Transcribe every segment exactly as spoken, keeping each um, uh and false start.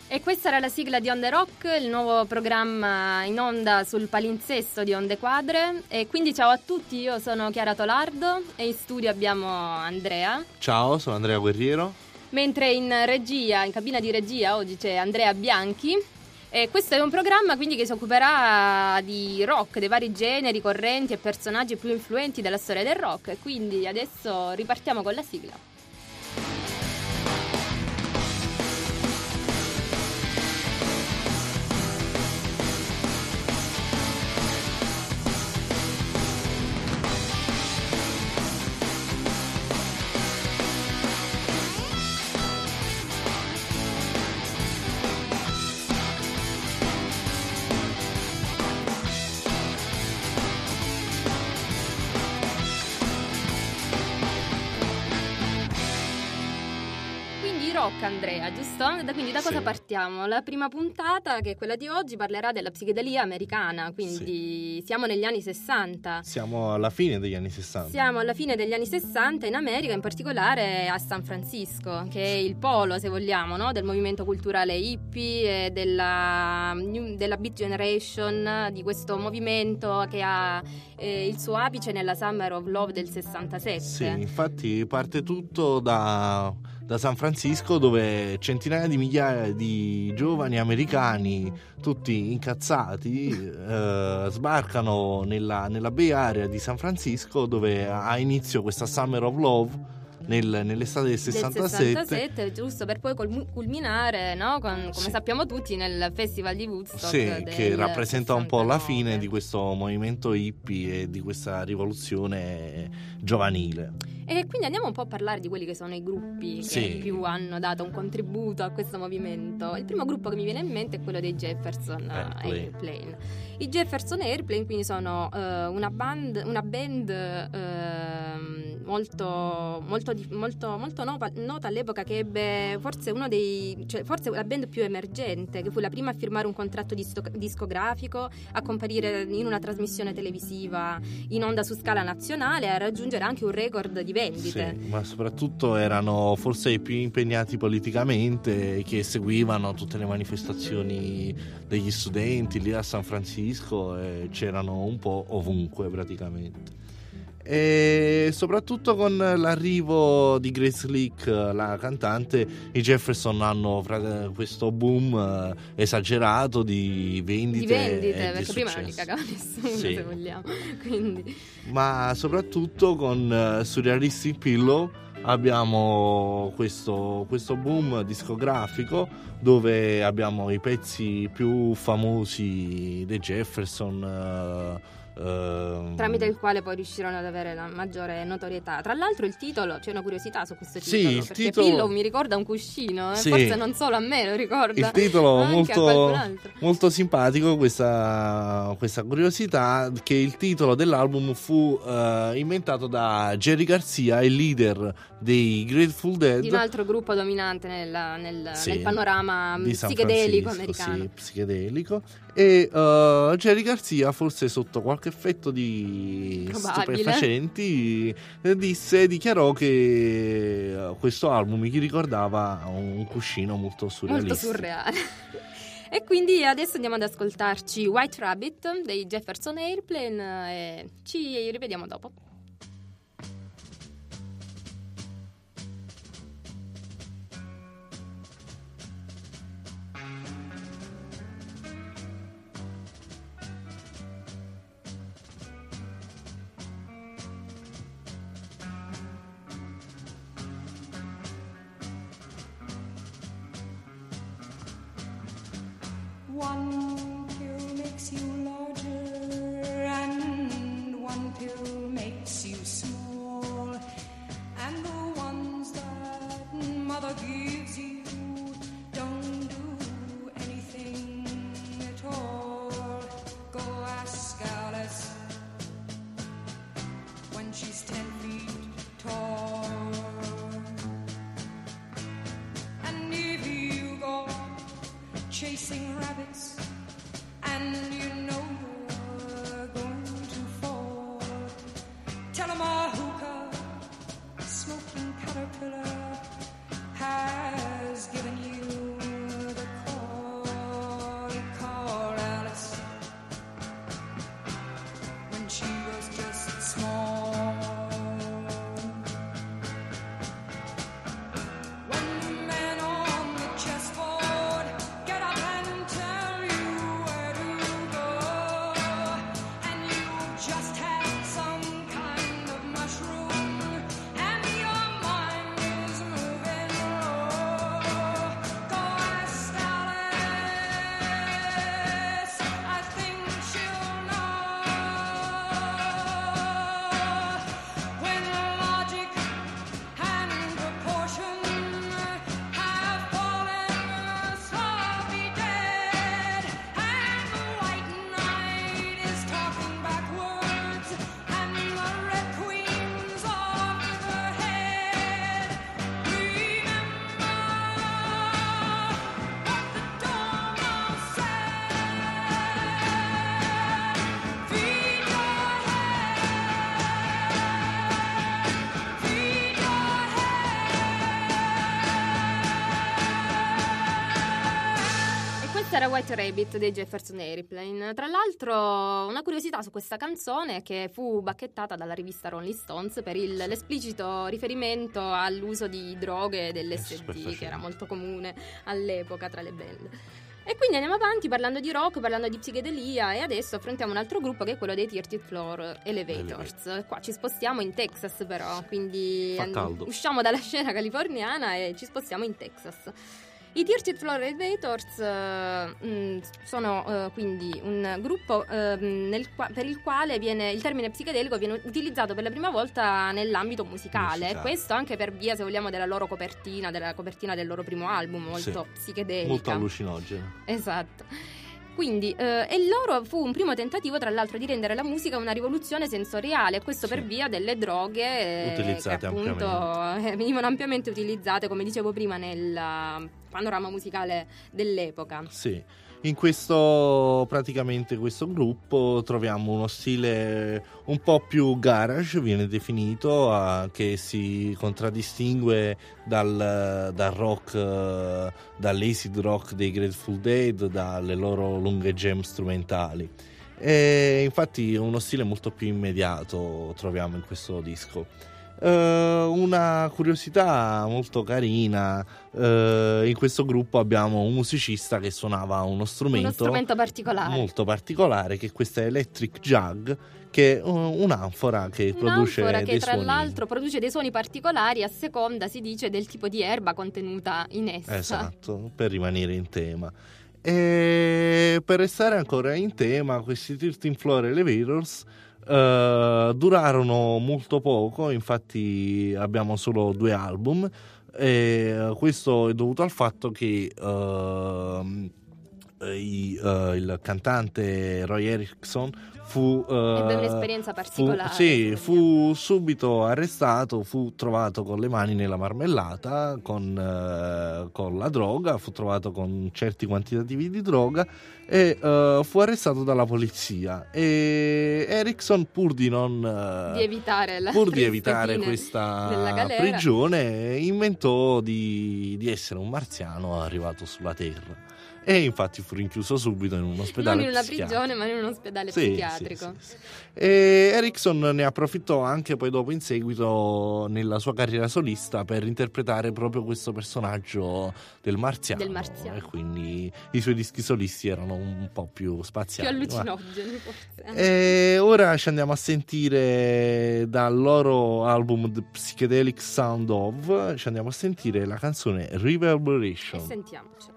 E questa era la sigla di Onde Rock, il nuovo programma in onda sul palinsesto di Onde Quadre. E quindi ciao a tutti, io sono Chiara Tolardo e in studio abbiamo Andrea. Ciao, sono Andrea Guerriero. Mentre in regia, in cabina di regia, oggi c'è Andrea Bianchi. E questo è un programma quindi che si occuperà di rock, dei vari generi, correnti e personaggi più influenti della storia del rock. E quindi adesso ripartiamo con la sigla. Andrea, giusto? Da, quindi da cosa sì. partiamo? La prima puntata, che è quella di oggi, parlerà della psichedelia americana, quindi sì. siamo negli anni sessanta. Siamo alla fine degli anni sessanta. Siamo alla fine degli anni sessanta in America, in particolare a San Francisco, che è il polo, se vogliamo, no? del movimento culturale hippie e della, della Beat Generation, di questo movimento che ha eh, il suo apice nella Summer of Love del sessantasette. Sì, infatti parte tutto da... da San Francisco, dove centinaia di migliaia di giovani americani, tutti incazzati, eh, sbarcano nella, nella Bay Area di San Francisco, dove ha inizio questa Summer of Love nel, nell'estate del sessantasette. Del sessantasette, giusto, per poi culminare, no? Con, come sì. sappiamo tutti, nel Festival di Woodstock. Sì, del che rappresenta sessantanove. Un po' la fine di questo movimento hippie e di questa rivoluzione giovanile. E quindi andiamo un po' a parlare di quelli che sono i gruppi che sì. più hanno dato un contributo a questo movimento. Il primo gruppo che mi viene in mente è quello dei Jefferson Airplane. Airplane. I Jefferson Airplane quindi sono uh, una band, una band uh, molto, molto, molto, molto nota, nota all'epoca, che ebbe forse uno dei, cioè forse la band più emergente, che fu la prima a firmare un contratto discografico, a comparire in una trasmissione televisiva in onda su scala nazionale e a raggiungere anche un record di vendite. Sì, ma soprattutto erano forse i più impegnati politicamente, che seguivano tutte le manifestazioni degli studenti lì a San Francisco, e c'erano un po' ovunque praticamente. E soprattutto con l'arrivo di Grace Slick, la cantante, i Jefferson hanno questo boom esagerato di vendite, di vendite e perché di prima successo. non li cagava nessuno, sì. se vogliamo. Quindi. Ma soprattutto con uh, Surrealistic Pillow abbiamo questo, questo boom discografico, dove abbiamo i pezzi più famosi dei Jefferson, uh, Uh, tramite il quale poi riuscirono ad avere la maggiore notorietà. Tra l'altro il titolo, c'è una curiosità su questo titolo, sì, il perché titolo... Pillow mi ricorda un cuscino, eh? sì. Forse non solo a me lo ricorda, il titolo anche molto, a molto simpatico, questa, questa curiosità, che il titolo dell'album fu uh, inventato da Jerry Garcia, il leader dei Grateful Dead, di un altro gruppo dominante nella, nel, sì, nel panorama di San psichedelico Francisco, americano. sì, psichedelico. E uh, Jerry Garcia, forse sotto qualche effetto di Probabile. stupefacenti, disse, dichiarò che uh, questo album gli ricordava un cuscino molto surrealista. Molto surreale. E quindi adesso andiamo ad ascoltarci White Rabbit dei Jefferson Airplane e ci rivediamo dopo. One pill makes you larger and one pill makes you small, and the ones that mother gives you don't do anything at all. Go ask Alice when she's ten feet tall. And if you go chasing rabbits and you know you're going to fall, tell 'em a hookah smoking caterpillar has given you the call. Questa era White Rabbit dei Jefferson Airplane. Tra l'altro, una curiosità su questa canzone è che fu bacchettata dalla rivista Rolling Stones per il, l'esplicito riferimento all'uso di droghe dell'S D, che era molto comune all'epoca tra le band. E quindi andiamo avanti parlando di rock, parlando di psichedelia, e adesso affrontiamo un altro gruppo che è quello dei thirtieth Floor Elevators. Elevator. Qua ci spostiamo in Texas però, quindi and- usciamo dalla scena californiana e ci spostiamo in Texas. I thirtieth Floor Elevators uh, mh, sono uh, quindi un gruppo uh, nel qua- per il quale viene, il termine psichedelico viene utilizzato per la prima volta nell'ambito musicale. musicale. Questo anche per via, se vogliamo, della loro copertina, della copertina del loro primo album, molto sì, psichedelica. Molto allucinogena. Esatto. Quindi, eh, e loro fu un primo tentativo, tra l'altro, di rendere la musica una rivoluzione sensoriale, questo sì. per via delle droghe utilizzate che appunto ampiamente. venivano ampiamente utilizzate, come dicevo prima, nel panorama musicale dell'epoca. Sì. In questo, praticamente questo gruppo troviamo uno stile un po' più garage, viene definito, uh, che si contraddistingue dal, dal rock, uh, dall'acid rock dei Grateful Dead, dalle loro lunghe jam strumentali. E infatti uno stile molto più immediato troviamo in questo disco. Uh, una curiosità molto carina, uh, in questo gruppo abbiamo un musicista che suonava uno strumento, uno strumento particolare. molto particolare, che è questa Electric Jug, che è un'anfora che un'anfora produce che dei tra suoni. l'altro produce dei suoni particolari a seconda, si dice, del tipo di erba contenuta in essa. Esatto, per rimanere in tema. E per restare ancora in tema, questi thirteenth Floor Elevators Uh, durarono molto poco, infatti abbiamo solo due album, e questo è dovuto al fatto che uh, i, uh, il cantante Roy Erickson fu uh, ebbe un'esperienza particolare. Fu, sì, fu subito arrestato, fu trovato con le mani nella marmellata, con, uh, con la droga, fu trovato con certi quantitativi di droga e uh, fu arrestato dalla polizia. E Erickson, pur di non uh, di evitare, la pur di evitare questa prigione, inventò di, di essere un marziano arrivato sulla Terra. E infatti fu rinchiuso subito in un ospedale non in una psichiatrico. prigione, ma in un ospedale sì, psichiatrico. Sì, sì, sì. E Erickson ne approfittò anche poi dopo, in seguito, nella sua carriera solista, per interpretare proprio questo personaggio del marziano. Del marziano. E quindi i suoi dischi solisti erano un po' più spaziali. Più allucinogeni, forse. E ora ci andiamo a sentire dal loro album The Psychedelic Sound Of, ci andiamo a sentire la canzone Reverberation. E sentiamocela.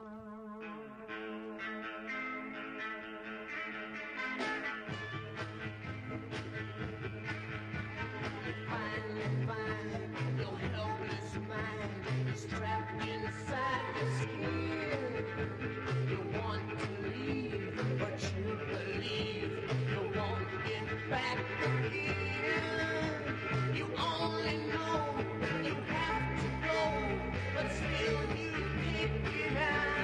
Still you pick it out.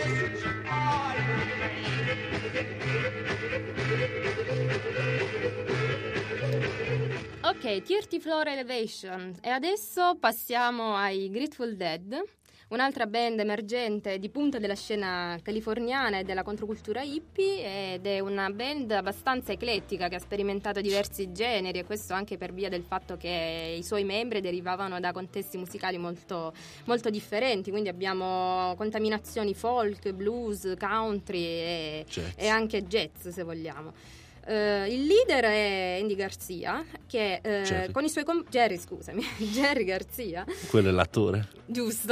Ok, thirty Floor Elevation. E adesso passiamo ai Grateful Dead, un'altra band emergente di punta della scena californiana e della controcultura hippie, ed è una band abbastanza eclettica che ha sperimentato diversi generi, e questo anche per via del fatto che i suoi membri derivavano da contesti musicali molto, molto differenti, quindi abbiamo contaminazioni folk, blues, country e, e anche jazz, se vogliamo. Uh, il leader è Andy Garcia, che uh, Jerry. con i suoi com- Jerry, scusami, Jerry Garcia. Quello è l'attore. Giusto.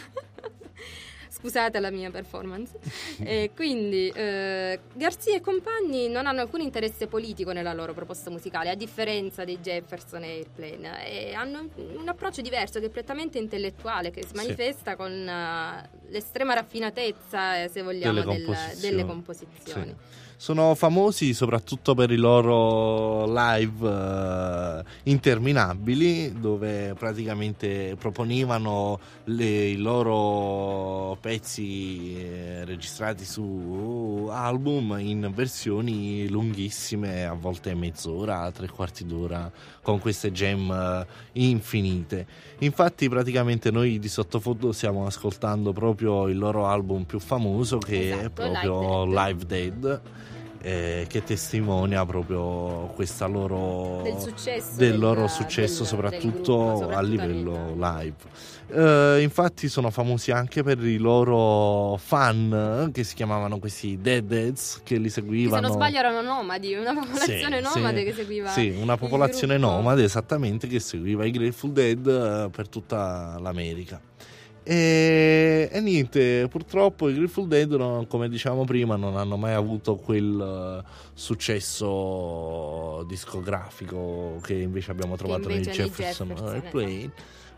Scusate la mia performance. E quindi uh, Garcia e compagni non hanno alcun interesse politico nella loro proposta musicale, a differenza dei Jefferson e Airplane, e hanno un approccio diverso, che è prettamente intellettuale, che si manifesta sì. con uh, l'estrema raffinatezza, se vogliamo, delle del, composizioni. delle composizioni. Sì. Sono famosi soprattutto per i loro live uh, interminabili, dove praticamente proponevano le, i loro pezzi eh, registrati su album in versioni lunghissime, a volte mezz'ora, tre quarti d'ora, con queste jam uh, infinite. Infatti praticamente noi di sottofondo stiamo ascoltando proprio il loro album più famoso, che esatto, è proprio Live Dead, Live Dead. Eh, che testimonia proprio questa loro del, successo del del, loro successo del, soprattutto, del gruppo, soprattutto a livello live. Eh, infatti sono famosi anche per i loro fan, che si chiamavano questi Deadheads, che li seguivano. Che se non sbaglio erano nomadi, una popolazione sì, nomade sì, che seguiva sì, una popolazione gruppo. nomade, esattamente, che seguiva i Grateful Dead eh, per tutta l'America. E, e niente, purtroppo i Grateful Dead, non, come dicevamo prima, non hanno mai avuto quel uh, successo discografico che invece abbiamo trovato nei Jefferson Airplane,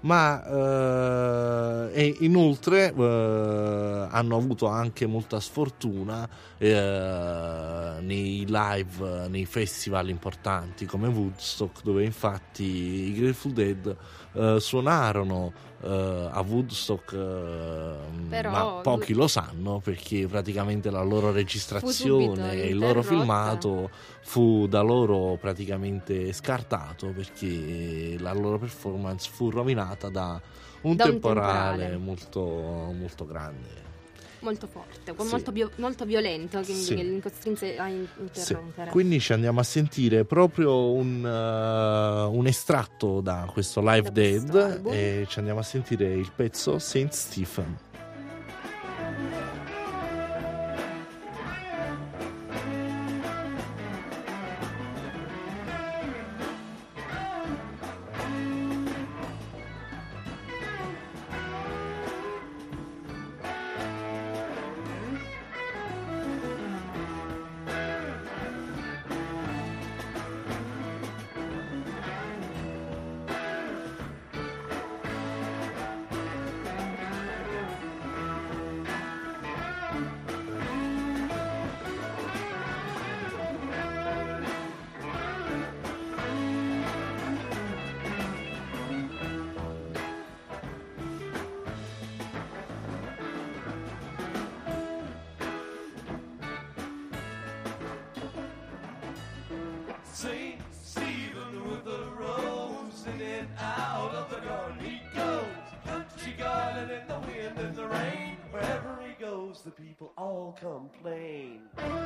ma uh, e inoltre uh, hanno avuto anche molta sfortuna uh, nei live, nei festival importanti come Woodstock, dove infatti i Grateful Dead uh, suonarono Uh, a Woodstock, uh, Però, ma pochi lo sanno, perché praticamente la loro registrazione e il loro filmato fu da loro praticamente scartato, perché la loro performance fu rovinata da un, da temporale, un temporale molto, molto grande, molto forte, sì. molto, bio- molto violento, quindi sì. che li costrinse a interrompere. Sì. Quindi ci andiamo a sentire proprio un, uh, un estratto da questo Live da Dead questo e ci andiamo a sentire il pezzo Saint Stephen. Saint Stephen with a rose, and then out of the garden he goes. Country garden in the wind and the rain. Wherever he goes, the people all complain.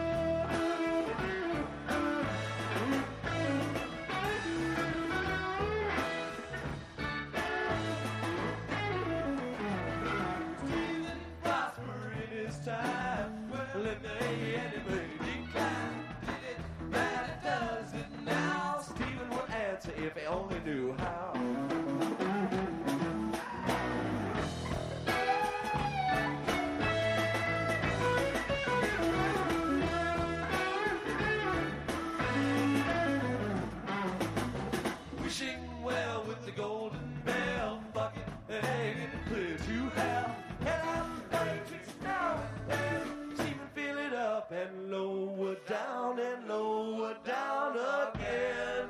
Stephen prospered in his time. Well, if there ain't anybody decline, did it matter? Does it now? Stephen would answer if he only knew how. Wishing well with the golden bell bucket, hanging clear to hell. And I'm matrix now, and Stephen fill it up and lower down and lower down again.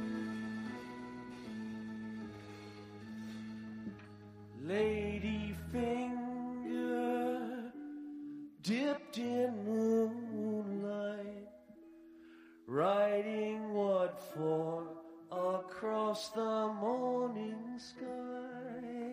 Lady dipped in moonlight, writing what for across the morning sky.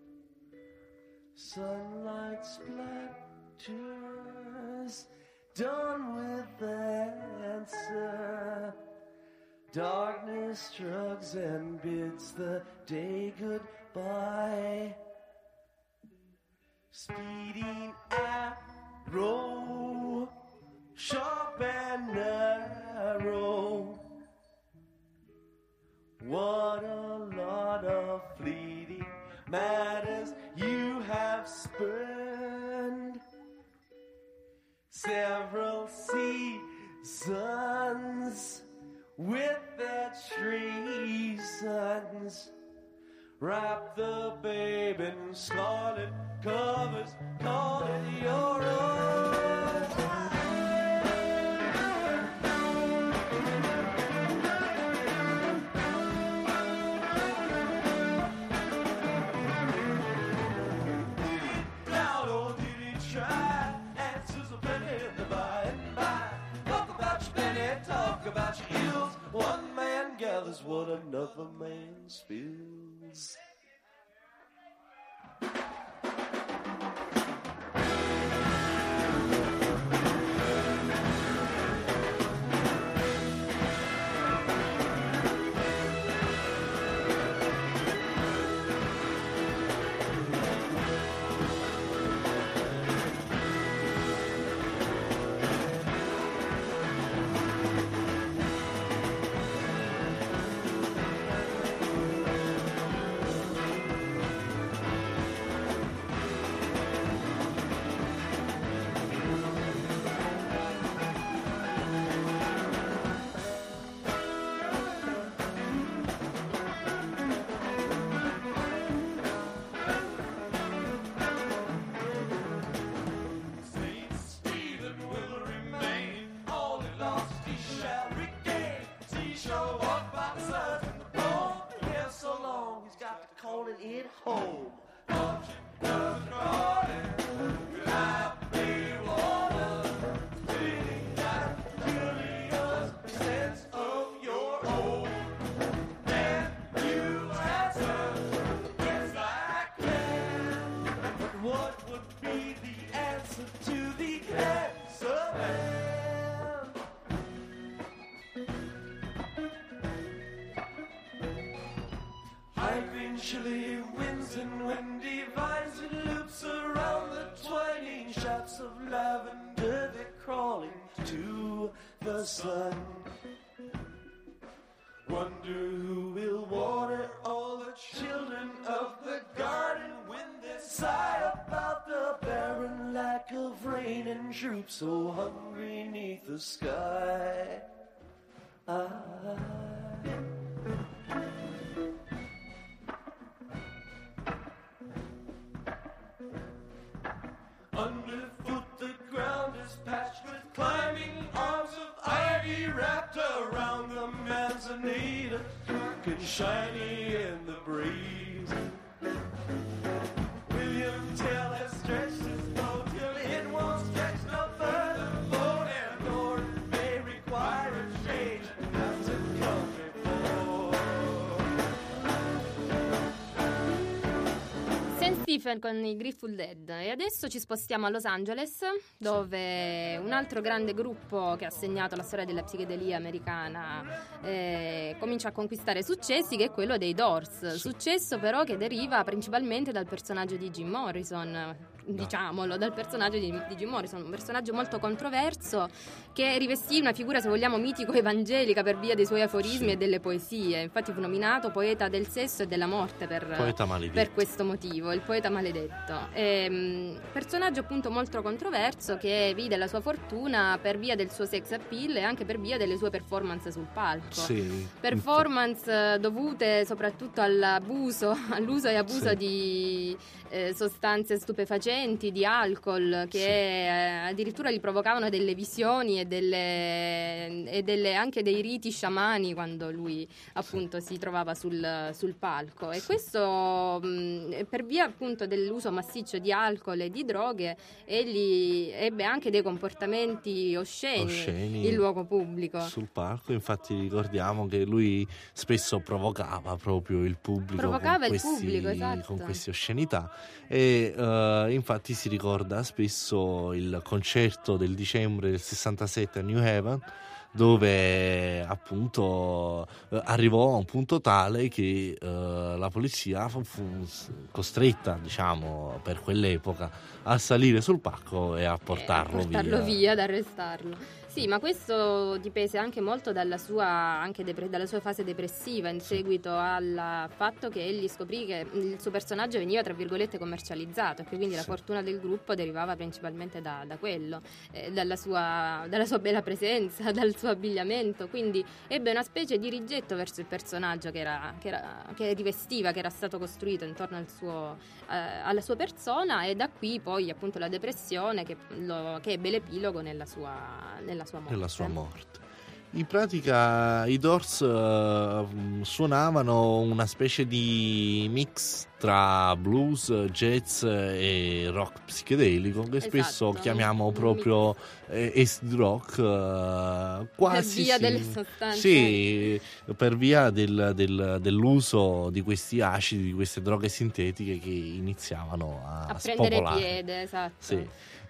Sunlight splatters, done with the answer. Darkness shrugs and bids the day goodbye. Speeding arrow, sharp and narrow. What a lot of fleeting matters you have spurned. Several seasons with their treasons. Wrap the babe in scarlet covers, call it your own. Now, or did he try? Answers are plenty in the by and by. Talk about your penny, talk about your ills. One man gathers what another man spills. It home. Sense of your own. Then you answer, yes I can. But what would be the answer to the answer man? High green chilly winds and windy vines and loops around the twining shafts of lavender, they're crawling to the sun. Wonder who will water all the children of the garden when they sigh about the barren lack of rain and droop so hungry neath the sky. I Underfoot the ground is patched with climbing arms of ivy wrapped around the manzanita, dark and shiny in the breeze. William Tell has stretched his bow till it won't stretch no further, for and Lord may require a change, and that's it come before. Saint Stephen con i Grateful Dead. E adesso ci spostiamo a Los Angeles, dove un altro grande gruppo che ha segnato la storia della psichedelia americana eh, comincia a conquistare successi, che è quello dei Doors. Successo però che deriva principalmente dal personaggio di Jim Morrison, diciamolo, dal personaggio di, di Jim Morrison, un personaggio molto controverso che rivestì una figura, se vogliamo, mitico-evangelica per via dei suoi aforismi sì. e delle poesie. Infatti fu nominato poeta del sesso e della morte per, per questo motivo, il poeta maledetto. E, personaggio appunto molto controverso che vide la sua fortuna per via del suo sex appeal e anche per via delle sue performance sul palco. Sì. Performance dovute soprattutto all'abuso, all'uso e abuso sì. di eh, sostanze stupefacenti, di alcol, che Sì. eh, addirittura gli provocavano delle visioni e, delle, e delle, anche dei riti sciamani quando lui appunto si trovava sul, sul palco. E Sì. questo mh, per via appunto dell'uso massiccio di alcol e di droghe, egli ebbe anche dei comportamenti osceni, Osceni. in luogo pubblico. Sul palco, infatti ricordiamo che lui spesso provocava proprio il pubblico, Provocava con il questi, pubblico, esatto. con queste oscenità, e eh, infatti si ricorda spesso il concerto del dicembre del sessantasette a New Haven, dove appunto eh, arrivò a un punto tale che eh, la polizia fu, fu costretta, diciamo, per quell'epoca a salire sul palco e a portarlo, eh, portarlo via. via. ad arrestarlo. Sì, ma questo dipese anche molto dalla sua, anche depre- dalla sua fase depressiva, in seguito al fatto che egli scoprì che il suo personaggio veniva, tra virgolette, commercializzato, e che quindi Sì. la fortuna del gruppo derivava principalmente da, da quello, eh, dalla, sua, dalla sua bella presenza, dal suo abbigliamento. Quindi ebbe una specie di rigetto verso il personaggio che, era, che, era, che rivestiva, che era stato costruito intorno al suo, eh, alla sua persona, e da qui poi appunto la depressione che, lo, che ebbe l'epilogo nella sua, nella sua morte. Nella sua morte. In pratica i Doors uh, suonavano una specie di mix tra blues, jazz e rock psichedelico, che Esatto, spesso chiamiamo un proprio eh, acid rock, uh, quasi per via sì. delle sostanze. Sì, per via del, del, dell'uso di questi acidi, di queste droghe sintetiche che iniziavano a, a prendere spopolare. piede, esatto. Sì.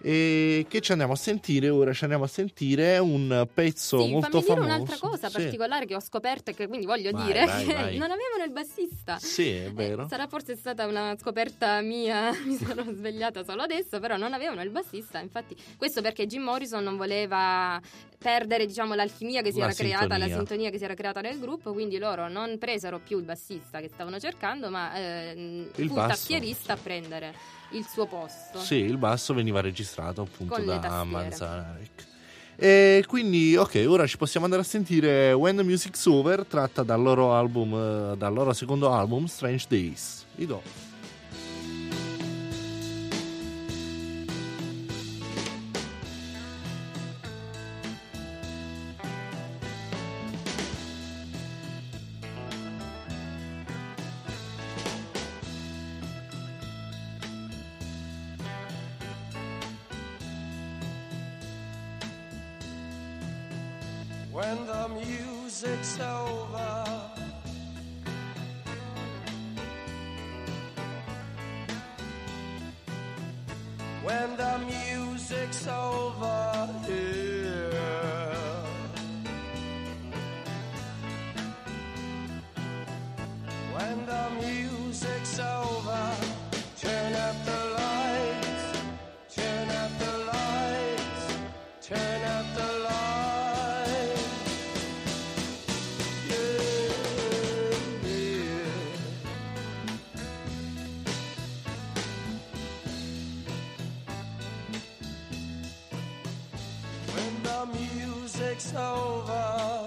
E che ci andiamo a sentire ora? Ci andiamo a sentire un pezzo Sì, molto fammi famoso. dire un'altra cosa Sì. particolare che ho scoperto e che quindi voglio Vai, dire, vai, che vai. non avevano il bassista. Sì, è vero. Eh, sarà forse stata una scoperta mia, mi sono svegliata solo adesso, però non avevano il bassista. Infatti, questo perché Jim Morrison non voleva perdere, diciamo, l'alchimia che si La era creata, la sintonia. sintonia che si era creata nel gruppo, quindi loro non presero più il bassista che stavano cercando, ma eh, Il fu basso. il tastierista a prendere il suo posto. Sì, il basso veniva registrato appunto Con le da tastiere. Manzarek. E quindi, ok, ora ci possiamo andare a sentire When the Music's Over, tratta dal loro album, eh, dal loro secondo album, Strange Days. I do. When the music's over, when the music's over here, when the music's over, turn up the lights, turn up the lights, turn up the lights. When the music's over,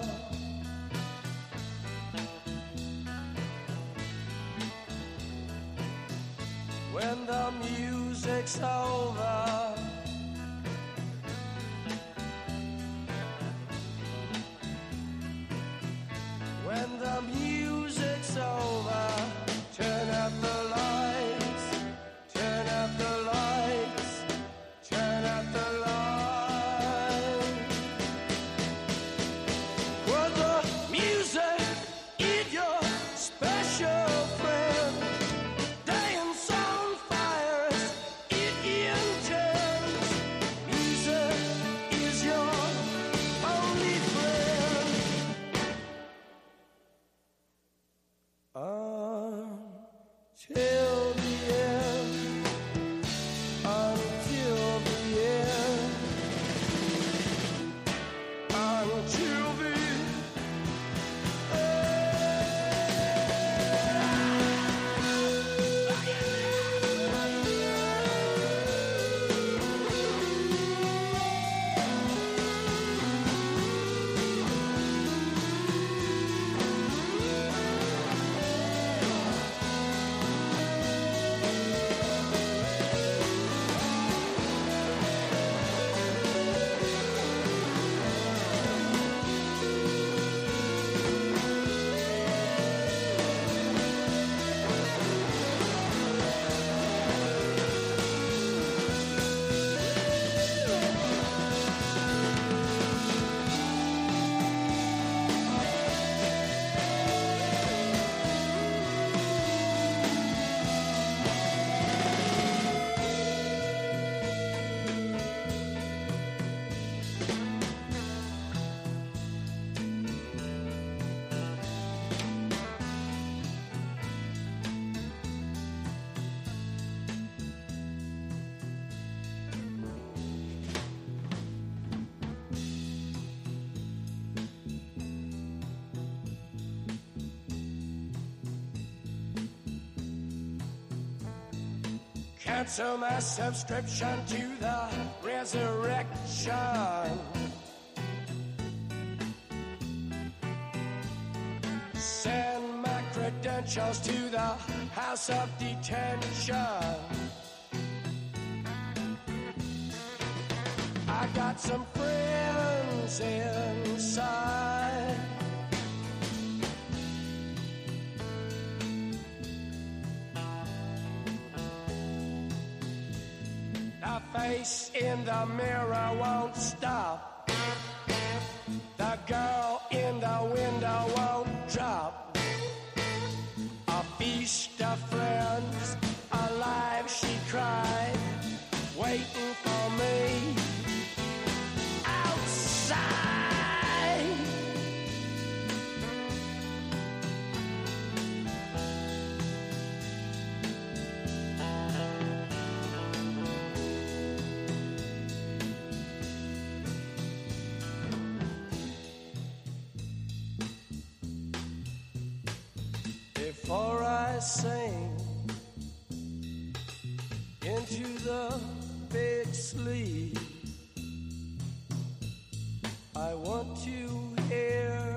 when the music's over, when the music's over, turn up the lights, turn up the lights, turn up the lights. Well, the music is your special friend. Dance on fires, it in Cancel my subscription to the resurrection. Send my credentials to the house of detention. I got some friends inside. The face in the mirror won't stop. The girl in the window won't drop. A feast of friends, alive she cried, waiting for me outside. Before I sing into the big sleep, I want to hear.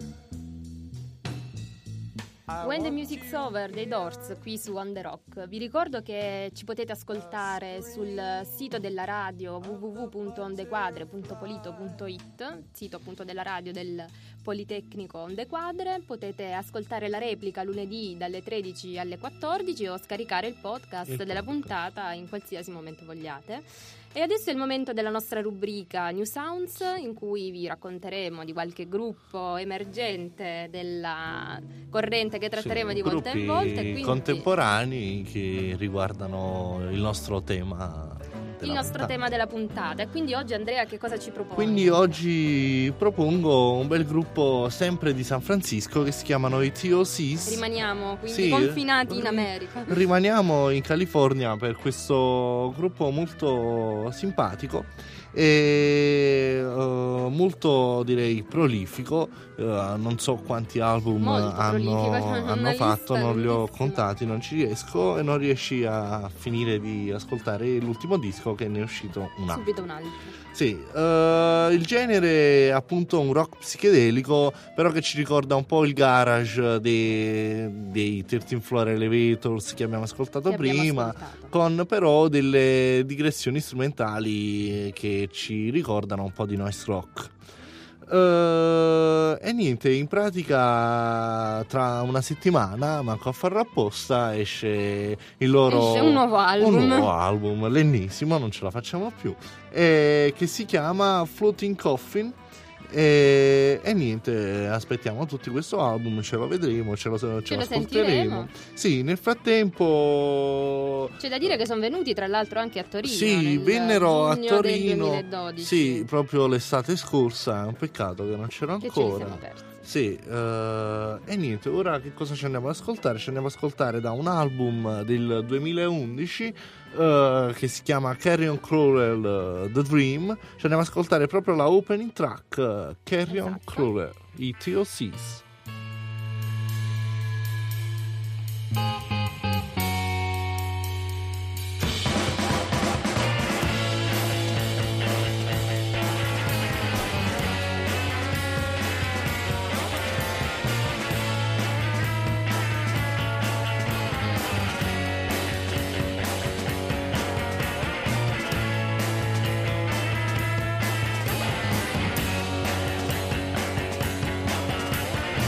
When the Music's Over dei Doors qui su On The Rock. Vi ricordo che ci potete ascoltare sul sito della radio w w w punto ondequadre punto polito punto it, sito appunto della radio del Politecnico Ondequadre. Potete ascoltare la replica lunedì dalle tredici alle quattordici o scaricare il podcast della puntata in qualsiasi momento vogliate. E adesso è il momento della nostra rubrica New Sounds, in cui vi racconteremo di qualche gruppo emergente della corrente che tratteremo sì, di volta in volta. Quindi contemporanei che riguardano il nostro tema. Il nostro puntata. tema della puntata. E quindi oggi, Andrea, che cosa ci proponi? Quindi oggi propongo un bel gruppo sempre di San Francisco che si chiamano i T O Cs. Rimaniamo quindi sì, confinati in America. Rimaniamo in California per questo gruppo molto simpatico e uh, molto, direi, prolifico. Uh, non so quanti album Molto hanno, prolifico, hanno fatto, non li ho lunghissima. contati, non ci riesco e non riesci a finire di ascoltare l'ultimo disco, che ne è uscito un altro. Subito un altro. Sì, uh, il genere è appunto un rock psichedelico, però che ci ricorda un po' il garage dei, dei tredici Floor Elevators che abbiamo ascoltato Che abbiamo prima, ascoltato. con però delle digressioni strumentali che ci ricordano un po' di noise rock. Uh, e niente, in pratica tra una settimana, manco a farlo apposta, esce il loro Esce un nuovo album. un nuovo album, l'ennesimo, non ce la facciamo più, eh, che si chiama Floating Coffin. E, e niente, aspettiamo tutti questo album, ce lo vedremo, ce lo, ce Ce lo lo ascolteremo. sentiremo. Sì, nel frattempo C'è da dire che sono venuti tra l'altro anche a Torino. sì, nel vennero a giugno del Torino. duemiladodici. Sì, proprio l'estate scorsa. È un peccato che non c'ero Che ce li ancora. siamo persi. Sì, eh, e niente, ora che cosa ci andiamo ad ascoltare? Ci andiamo ad ascoltare da un album del duemilaundici eh, che si chiama Carry On Cruel, uh, The Dream. Ci andiamo ad ascoltare proprio la opening track, uh, Carry On Esatto. Cruel, i T O Cs. Carry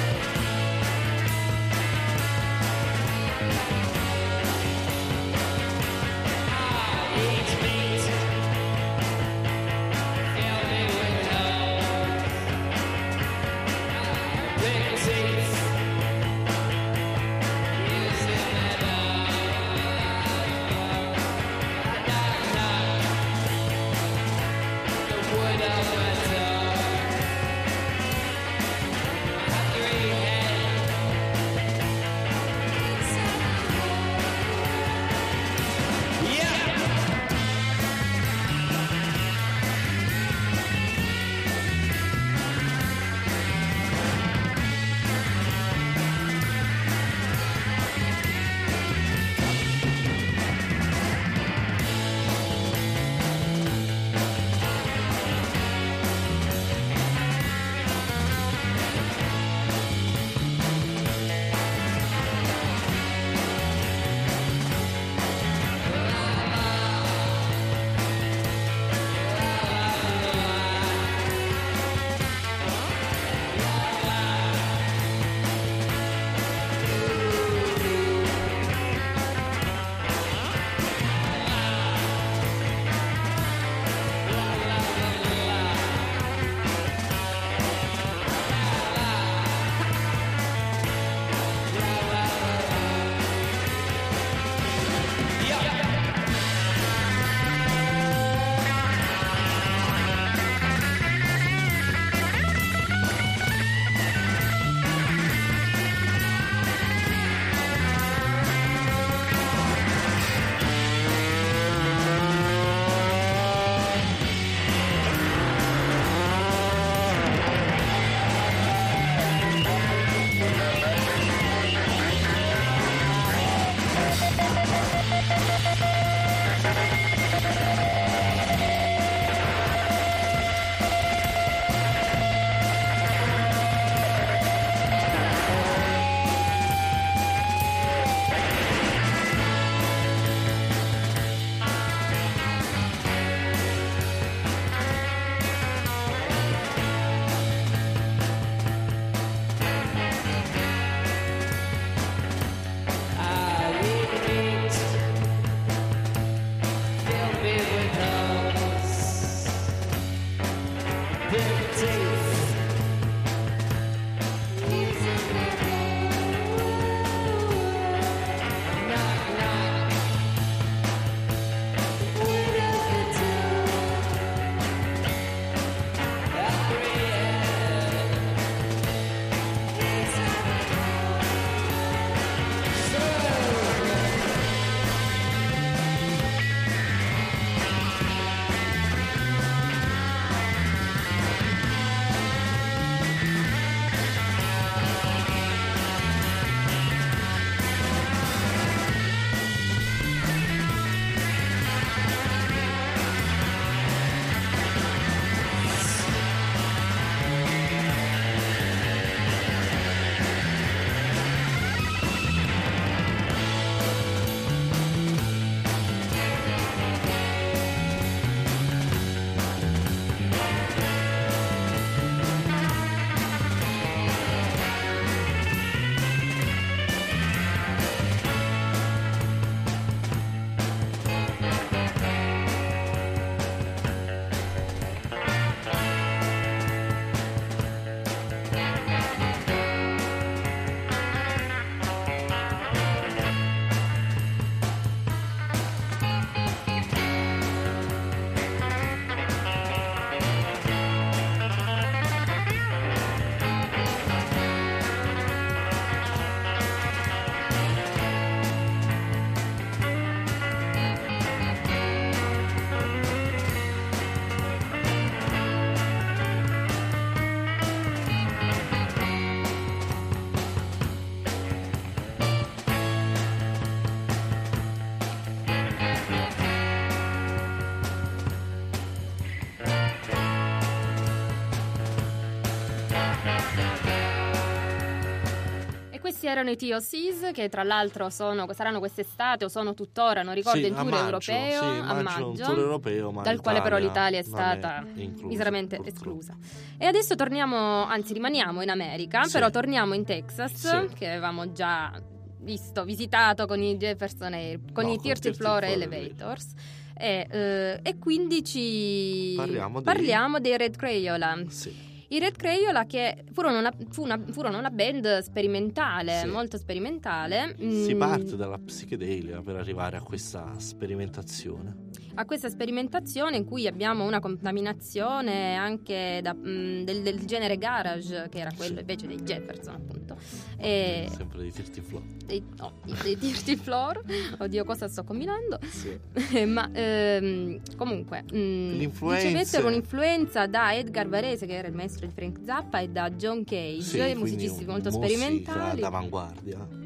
questi erano i T O Cs, che tra l'altro sono, saranno quest'estate o sono tuttora, non ricordo, Sì, in a tour maggio, europeo, sì, a maggio, maggio, un tour europeo, ma dal quale però l'Italia l'Italia è stata non è inclusa, miseramente purtroppo. esclusa. E adesso torniamo, anzi rimaniamo in America, Sì. però torniamo in Texas, Sì. che avevamo già visto, visitato con i Jefferson Air, con No, i con thirty thirty Floor Floor Elevators. E, eh, e quindi ci Parliamo dei- parliamo dei Red Crayola. Sì. I Red Crayola, che furono una, fu una, furono una band sperimentale, Sì. molto sperimentale. Si Mm, parte dalla psichedelia per arrivare a questa sperimentazione. a questa sperimentazione in cui abbiamo una contaminazione anche da, mm, del, del genere garage, che era quello Sì. invece dei Jefferson, appunto. E, Sempre di thirty Floor. dei, no, dei Dirty Floor. Oddio, cosa sto combinando? Sì. Ma ehm, comunque mm, L'influenza- ricevettero un'influenza da Edgar Varese, che era il maestro di Frank Zappa, e da John Cage, Sì, musicisti quindi molto musica sperimentali. d'avanguardia.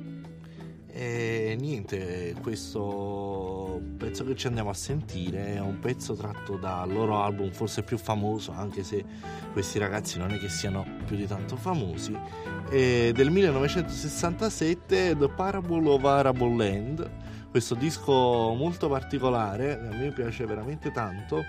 E niente, questo pezzo che ci andiamo a sentire è un pezzo tratto dal loro album forse più famoso, anche se questi ragazzi non è che siano più di tanto famosi, è del millenovecentosessantasette, The Parable of Arable Land. Questo disco molto particolare, a me piace veramente tanto,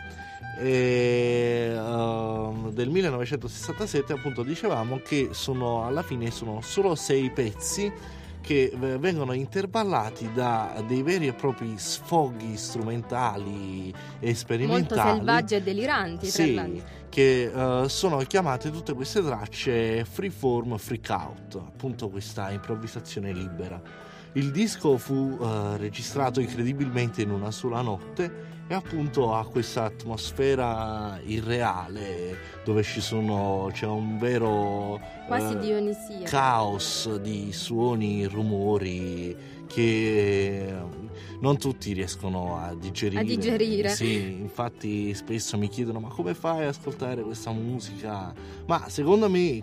e, uh, del millenovecentosessantasette, appunto dicevamo che sono alla fine sono solo sei pezzi che vengono intervallati da dei veri e propri sfoghi strumentali e sperimentali molto selvaggi e deliranti, tra sì, l'altro. che uh, sono chiamate tutte queste tracce freeform freak out, appunto questa improvvisazione libera. Il disco fu uh, registrato incredibilmente in una sola notte e appunto ha questa atmosfera irreale dove ci sono c'è un vero Quasi uh, dionisiaco. caos di suoni, rumori che non tutti riescono a digerire. A digerire. Sì, infatti spesso mi chiedono ma come fai ad ascoltare questa musica? Ma secondo me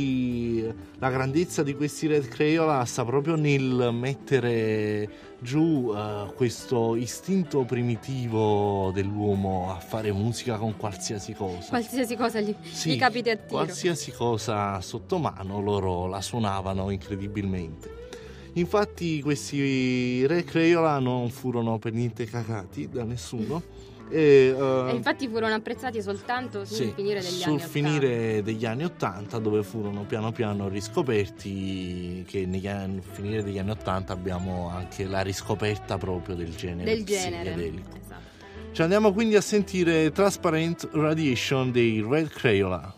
qui la grandezza di questi Red Crayola sta proprio nel mettere giù uh, questo istinto primitivo dell'uomo a fare musica con qualsiasi cosa. Qualsiasi cosa gli, Sì, gli capiti a tiro. qualsiasi cosa sotto mano loro la suonavano incredibilmente. Infatti questi Red Crayola non furono per niente cacati da nessuno e, uh, E infatti furono apprezzati soltanto sul sì, finire degli sul anni finire degli anni ottanta, dove furono piano piano riscoperti, che negli anni, finire degli anni ottanta abbiamo anche la riscoperta proprio del genere del genere. psichedelico. Esatto. Ci andiamo quindi a sentire Transparent Radiation dei Red Crayola.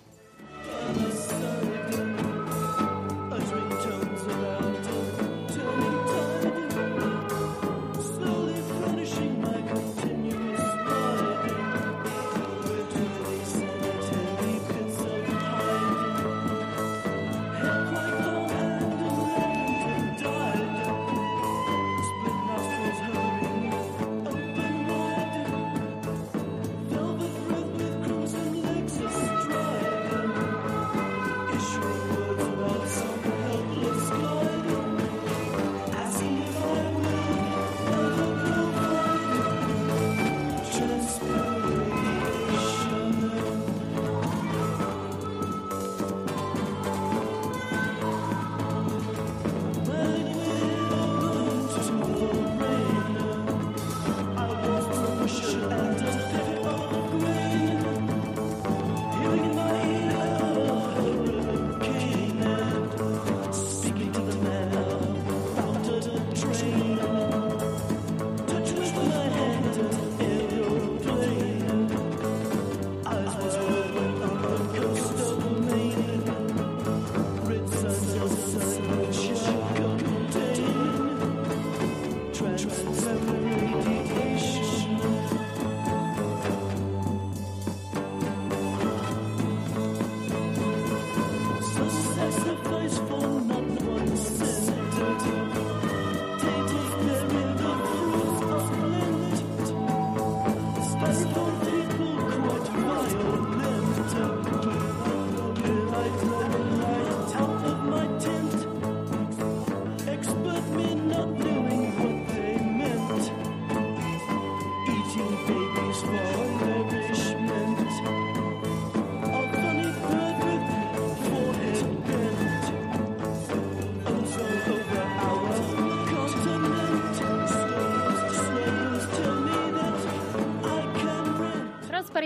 So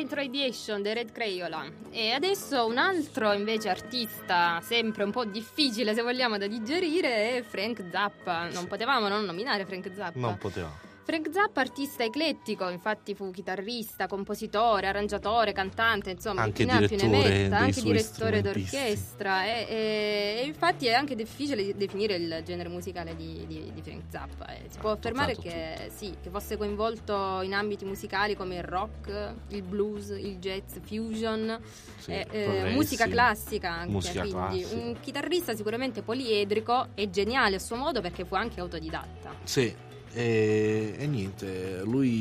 Centro Ideation dei Red Crayola. E adesso un altro invece artista sempre un po' difficile se vogliamo da digerire è Frank Zappa. Non potevamo non nominare Frank Zappa. Non potevamo. Frank Zappa, artista eclettico, infatti fu chitarrista, compositore, arrangiatore, cantante, insomma, anche più ne ha più ne metta, anche direttore strumentisti. d'orchestra e, e, e infatti è anche difficile definire il genere musicale di, di, di Frank Zappa. Eh, si può Ha affermare toccato che, sì, che fosse coinvolto in ambiti musicali come il rock, il blues, il jazz, fusion, Sì, eh, eh, progressi, musica classica anche, musica quindi classica. un chitarrista sicuramente poliedrico e geniale a suo modo perché fu anche autodidatta. Sì. E, e niente,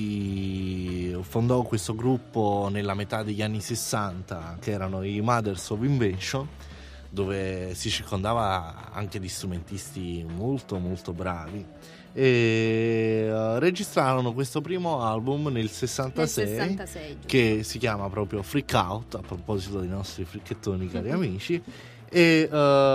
lui fondò questo gruppo nella metà degli anni sessanta che erano i Mothers of Invention, dove si circondava anche di strumentisti molto molto bravi, e uh, registrarono questo primo album nel sessantasei, Nel sessantasei che si chiama proprio Freak Out, a proposito dei nostri fricchettoni cari amici. E uh,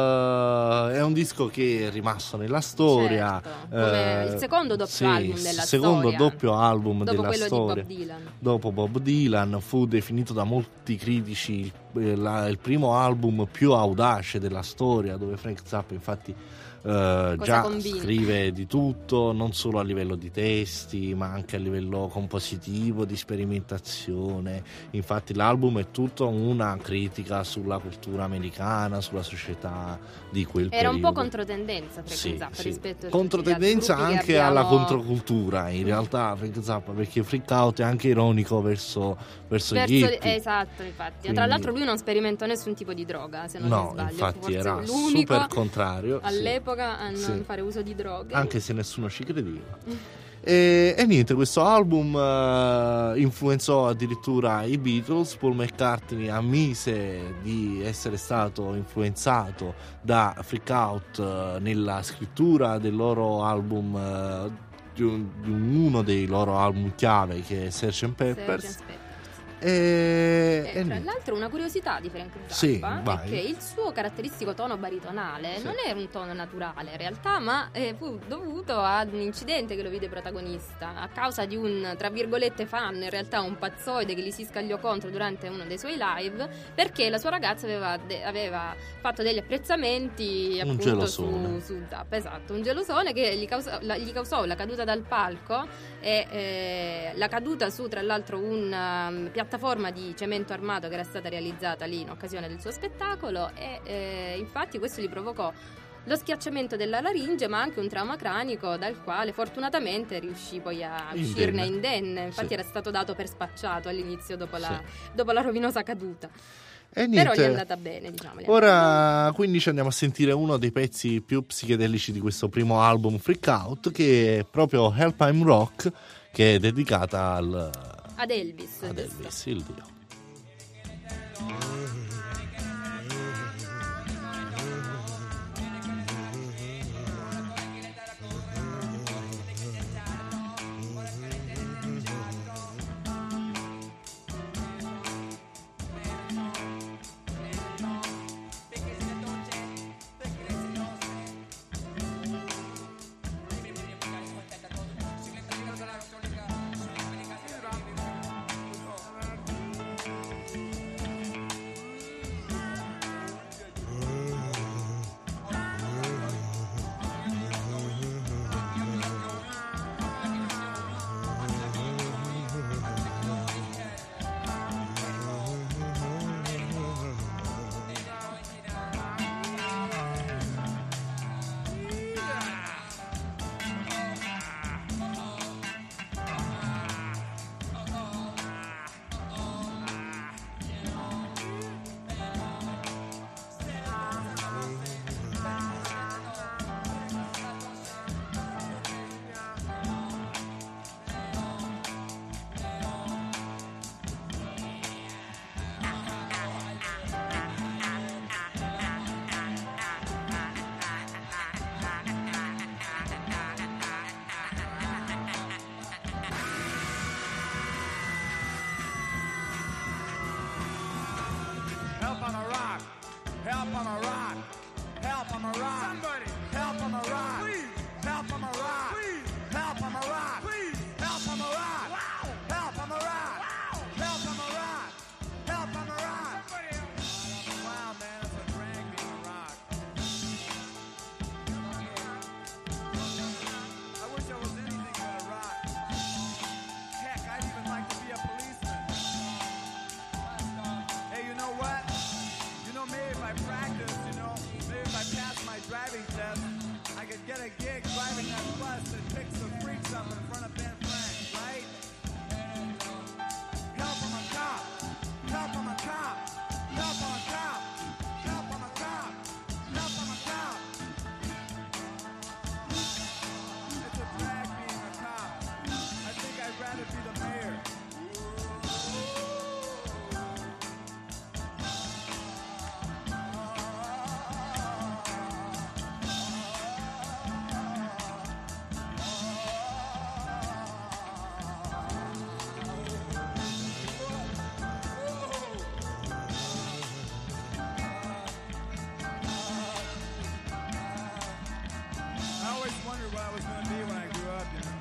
è un disco che è rimasto nella storia, certo, come eh, il secondo doppio sì, album della secondo storia, doppio album dopo della quello storia di Bob Dylan. dopo Bob Dylan. Fu definito da molti critici il, la, il primo album più audace della storia, dove Frank Zappa infatti Uh, già combina? Scrive di tutto, non solo a livello di testi ma anche a livello compositivo, di sperimentazione. Infatti l'album è tutto una critica sulla cultura americana, sulla società di quel Era periodo. un po' controtendenza Frank Sì, Zappa sì. rispetto a Controtendenza tutti gli altri anche gruppi che alla abbiamo- controcultura in realtà Frank Zappa, perché Freak Out è anche ironico verso, verso, verso gli gli- hippie. esatto, infatti. Quindi- Tra l'altro lui non sperimentò nessun tipo di droga, se non mi No, sbaglio. infatti Forse era l'unico super contrario, sì. all'epoca a non Sì. fare uso di droghe. Anche se nessuno ci credeva. E, e niente, questo album eh, influenzò addirittura i Beatles. Paul McCartney ammise di essere stato influenzato da Freak Out eh, nella scrittura del loro album, eh, di, un- di uno dei loro album chiave, che è sergeant Pepper's. sergeant Pepper's. E, E e tra niente. l'altro una curiosità di Frank Sì, Zappa vai. è che il suo caratteristico tono baritonale Sì. non era un tono naturale in realtà, ma eh, fu dovuto ad un incidente che lo vide protagonista a causa di un, tra virgolette, fan, in realtà un pazzoide che gli si scagliò contro durante uno dei suoi live, perché la sua ragazza aveva, de- aveva fatto degli apprezzamenti Un appunto su, gelosone. su Zappa, esatto, un gelosone che gli, causa- la, gli causò la caduta dal palco e eh, la caduta su, tra l'altro, una um, piattaforma di cemento armato che era stata realizzata lì in occasione del suo spettacolo e eh, infatti questo gli provocò lo schiacciamento della laringe, ma anche un trauma cranico dal quale fortunatamente riuscì poi a Indenne. uscirne indenne. Infatti Sì. era stato dato per spacciato all'inizio dopo, la, Sì. dopo la rovinosa caduta. E Però gli è niente. andata bene, diciamo. gli è Ora quindi ci andiamo a sentire uno dei pezzi più psichedelici di questo primo album Freak Out, che è proprio Help I'm Rock, che è dedicata al, ad Elvis, ad giusto? Elvis, il dio. Help on a rock. Help on a rock. Help on a rock. Somebody. Help on a rock. Please. Help on a rock. Please. Help on a rock. Please. Help on a rock. Wow. Help on a rock. Wow. Help on a rock. to be the mayor. I always wondered what I was going to be when I grew up, you know.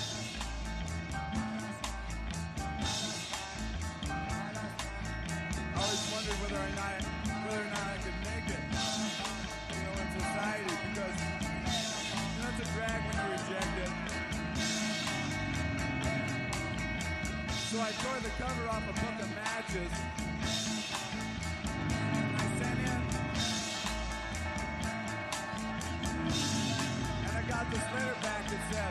I always wondered whether or not, whether or not I could make it, you know, in society, because you know, it's a drag when you're rejected. So I tore the cover off a book of matches. And I sent in. And I got this letter back that said,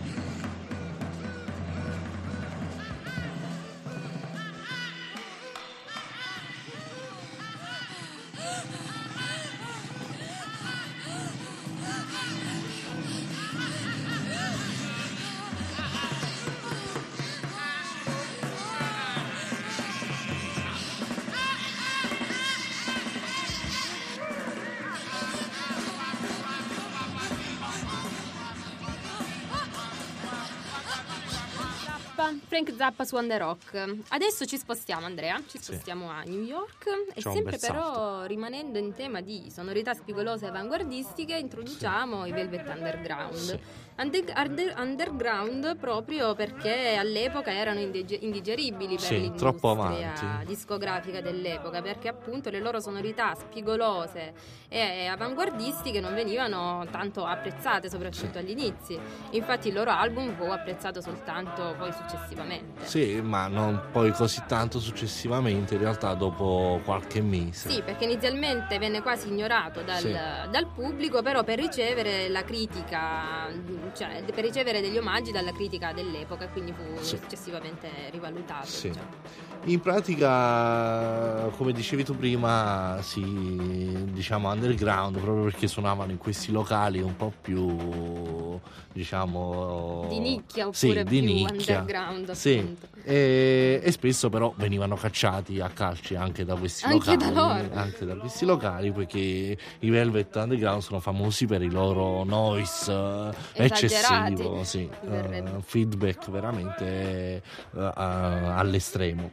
Frank Zappa su On The Rock. Adesso ci spostiamo, Andrea, ci spostiamo sì. a New York e C'è sempre però rimanendo in tema di sonorità spigolose e avanguardistiche introduciamo sì. i Velvet Underground. Sì. Under, under, underground proprio perché all'epoca erano indige, indigeribili per sì, l'industria discografica dell'epoca, perché appunto le loro sonorità spigolose e avanguardistiche non venivano tanto apprezzate, soprattutto sì. agli inizi. Infatti il loro album fu apprezzato soltanto poi successivamente. Sì, ma non poi così tanto successivamente, in realtà dopo qualche mese. Sì, perché inizialmente venne quasi ignorato dal, sì. dal pubblico, però per ricevere la critica, cioè per ricevere degli omaggi dalla critica dell'epoca, quindi fu sì. successivamente rivalutato. Sì. Diciamo. In pratica, come dicevi tu prima, sì, diciamo underground, proprio perché suonavano in questi locali un po' più, diciamo, di nicchia oppure sì, più di nicchia. Underground, sì. e, e spesso però venivano cacciati a calci anche da questi anche locali, da loro. anche da questi locali, perché i Velvet Underground sono famosi per il loro noise eccessivo, sì, uh, feedback veramente uh, uh, all'estremo.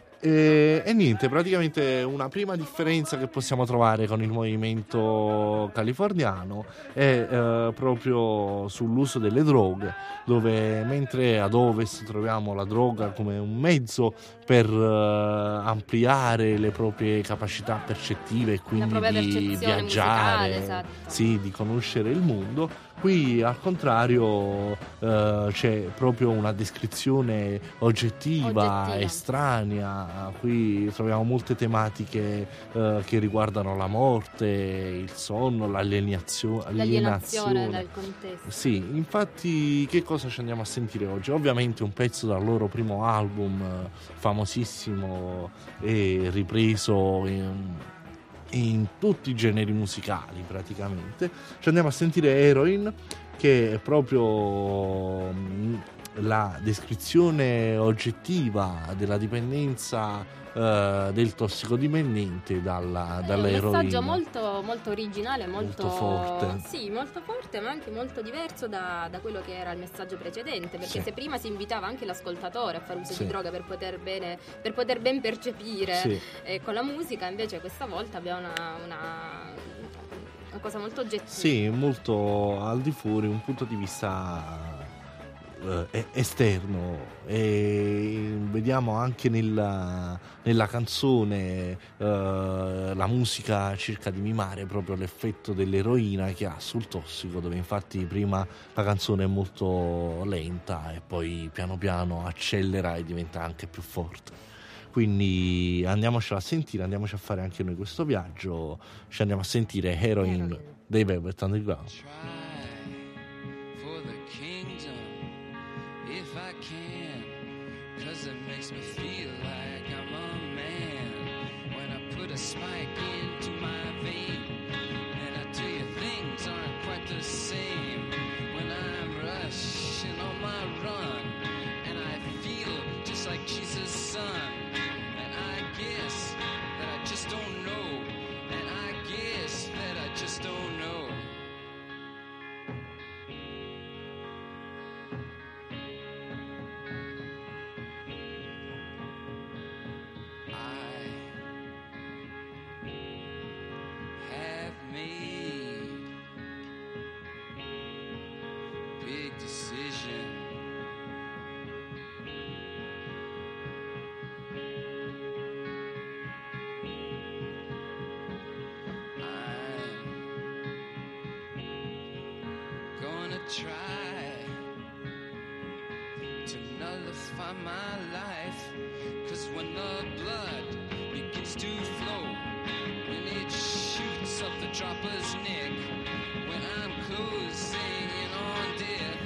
E, e niente, praticamente una prima differenza che possiamo trovare con il movimento californiano è eh, proprio sull'uso delle droghe, dove mentre ad ovest troviamo la droga come un mezzo per eh, ampliare le proprie capacità percettive e quindi di viaggiare, musicale, esatto. sì, di conoscere il mondo. Qui al contrario eh, c'è proprio una descrizione oggettiva, oggettiva, estranea. Qui troviamo molte tematiche eh, che riguardano la morte, il sonno, l'alienazione, l'alienazione dal contesto. Sì, infatti che cosa ci andiamo a sentire oggi? Ovviamente un pezzo dal loro primo album eh, famosissimo e ripreso in in tutti i generi musicali praticamente. Ci andiamo a sentire Heroin, che è proprio mh, la descrizione oggettiva della dipendenza uh, del tossicodipendente dalla, dall'eroina. Un messaggio molto, molto originale, molto, molto forte. Sì, molto forte, ma anche molto diverso da, da quello che era il messaggio precedente, perché sì. se prima si invitava anche l'ascoltatore a fare uso sì. di droga per poter, bene, per poter ben percepire sì. eh, con la musica, invece questa volta abbiamo una, una, una cosa molto oggettiva. Sì, molto al di fuori, un punto di vista eh, esterno, e vediamo anche nella, nella canzone eh, la musica cerca di mimare proprio l'effetto dell'eroina che ha sul tossico, dove infatti prima la canzone è molto lenta e poi piano piano accelera e diventa anche più forte. Quindi andiamocela a sentire, andiamoci a fare anche noi questo viaggio, ci andiamo a sentire Heroin dei Velvet Underground. try to nullify my life. Cause when the blood begins to flow, when it shoots up the dropper's neck, when I'm closing in on death,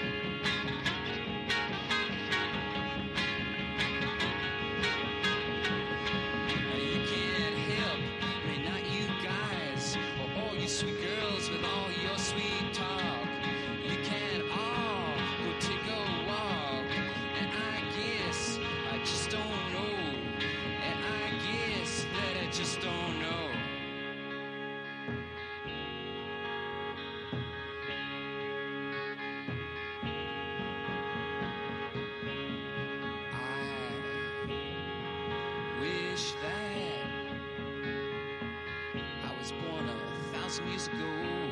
you can't help me, not you guys, or all you sweet girls with all your sweet talk. You can all go take a walk, and I guess I just don't know, and I guess that I just don't know. I wish that I was born a thousand years ago.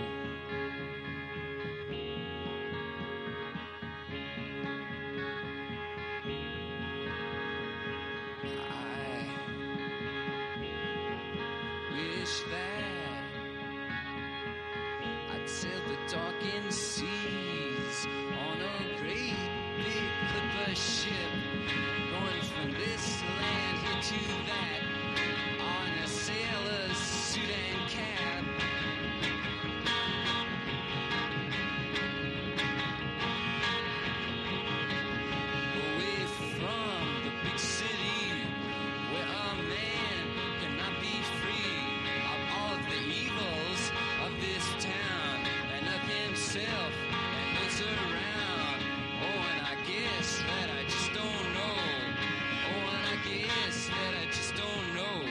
I wish that I'd sail the darkened seas on a great big clipper ship, going from this land here to that, on a sailor's suit and cap. Away from the big city, where a man cannot be free of all of the evils of this town, and of himself and those around. Oh, and I guess that I just don't know. Oh, and I guess that I just don't know.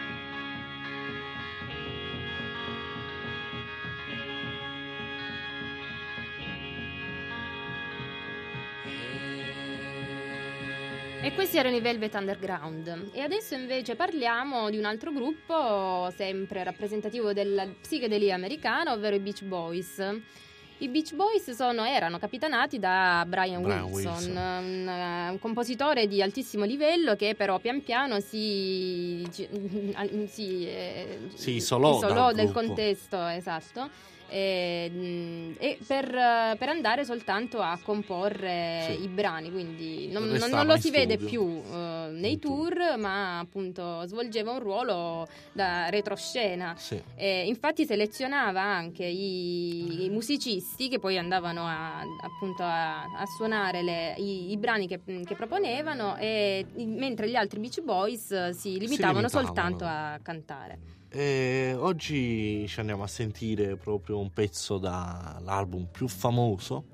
E questi erano i Velvet Underground. E adesso invece parliamo di un altro gruppo sempre rappresentativo della psichedelia americana, ovvero i Beach Boys. I Beach Boys sono, erano capitanati da Brian, Brian Wilson, Wilson. Un, un compositore di altissimo livello che però pian piano si, si, eh, Si isolò isolò dal del gruppo. contesto, esatto. E, e per, per andare soltanto a comporre Sì. i brani, quindi non, non- Restava non lo in si vede studio. più eh, nei In tour. tour, ma appunto svolgeva un ruolo da retroscena. Sì. E infatti selezionava anche i, i musicisti che poi andavano a, appunto a, a suonare le- i, i brani che, che proponevano, e mentre gli altri Beach Boys eh, si limitavano limitavano. soltanto a cantare. E oggi ci andiamo a sentire proprio un pezzo dall'album più famoso,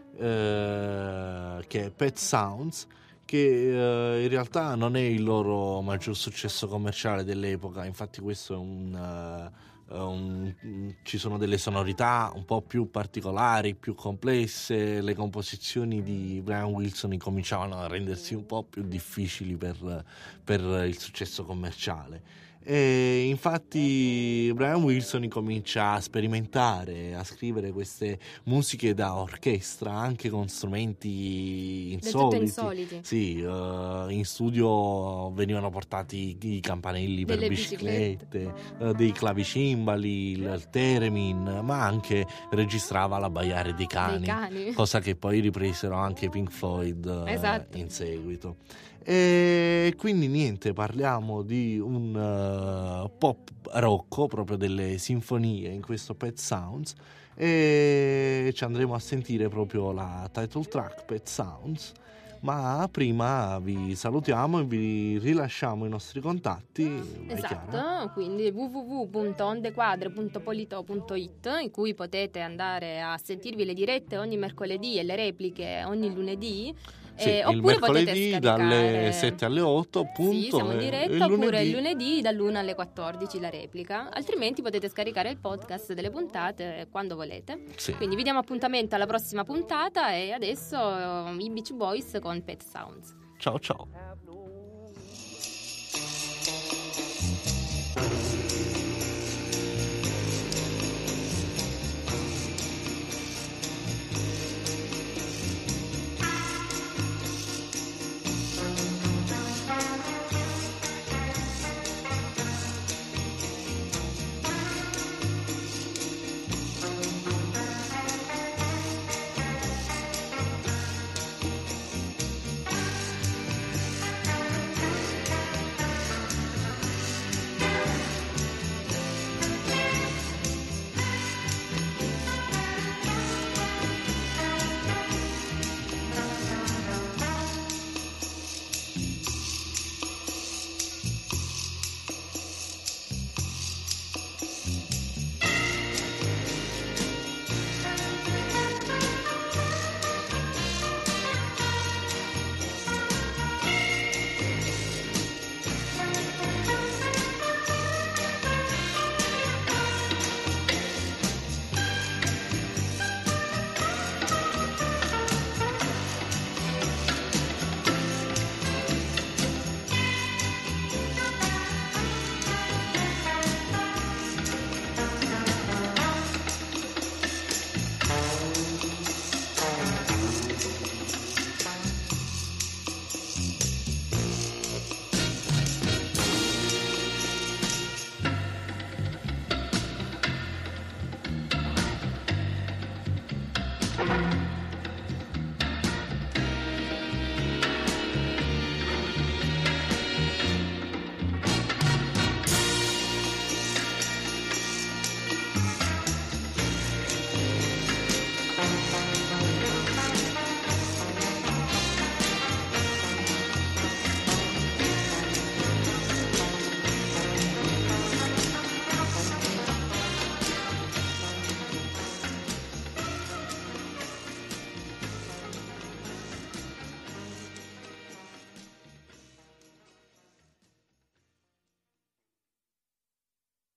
eh, che è Pet Sounds, che eh, in realtà non è il loro maggior successo commerciale dell'epoca. Infatti questo è un, eh, un- ci sono delle sonorità un po' più particolari, più complesse. Le composizioni di Brian Wilson incominciavano a rendersi un po' più difficili per, per il successo commerciale. E infatti Brian Wilson incomincia a sperimentare, a scrivere queste musiche da orchestra anche con strumenti Del tutto insoliti. insoliti. Sì, eh, in studio venivano portati i campanelli per Delle biciclette, eh, dei clavicimbali, il, il theremin, ma anche registrava l'abbaiare dei cani, Dei cani. cosa che poi ripresero anche i Pink Floyd eh, Esatto. in seguito. E quindi niente, parliamo di un uh, pop rocco, proprio delle sinfonie in questo Pet Sounds, e ci andremo a sentire proprio la title track Pet Sounds. Ma prima vi salutiamo e vi rilasciamo i nostri contatti. Vai, Chiara? Esatto, quindi w w w punto ondequadre punto polito punto it, in cui potete andare a sentirvi le dirette ogni mercoledì e le repliche ogni lunedì. Sì, eh, il oppure potete mercoledì scaricare dalle sette alle otto, appunto. Sì, siamo in e- diretta, e il oppure il lunedì- lunedì dall'una alle quattordici la replica. Altrimenti potete scaricare il podcast delle puntate quando volete. Sì. Quindi vi diamo appuntamento alla prossima puntata, e adesso eh, i Beach Boys con Pet Sounds. Ciao ciao. Have no